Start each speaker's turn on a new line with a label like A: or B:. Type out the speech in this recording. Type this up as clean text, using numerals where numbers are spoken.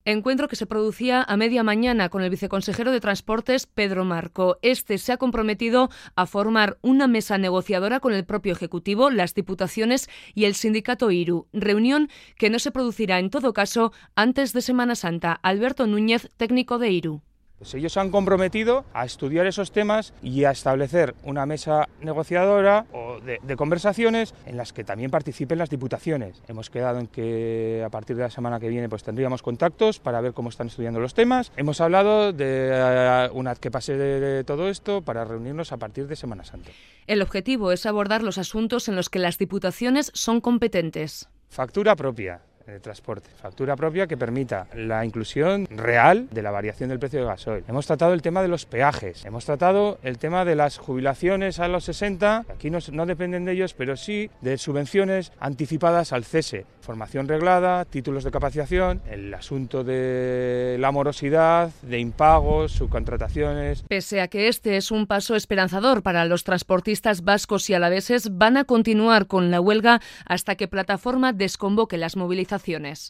A: Encuentro que se producía a media mañana con el viceconsejero de Transportes, Pedro Marco. Este se ha comprometido a formar una mesa negociadora con el propio Ejecutivo, las Diputaciones y el sindicato IRU. Reunión que no se producirá, en todo caso, antes de Semana Santa. Alberto Núñez, técnico de IRU.
B: Pues ellos se han comprometido a estudiar esos temas y a establecer una mesa negociadora o de conversaciones en las que también participen las diputaciones. Hemos quedado en que a partir de la semana que viene pues tendríamos contactos para ver cómo están estudiando los temas. Hemos hablado de una vez que pase de todo esto para reunirnos a partir de Semana Santa.
A: El objetivo es abordar los asuntos en los que las diputaciones son competentes.
B: Factura propia de transporte, factura propia que permita la inclusión real de la variación del precio del gasoil. Hemos tratado el tema de los peajes, hemos tratado el tema de las jubilaciones a los 60, aquí no dependen de ellos, pero sí de subvenciones anticipadas al cese, formación reglada, títulos de capacitación, el asunto de la morosidad, de impagos, subcontrataciones.
A: Pese a que este es un paso esperanzador para los transportistas vascos y alaveses, van a continuar con la huelga hasta que Plataforma desconvoque las movilizaciones.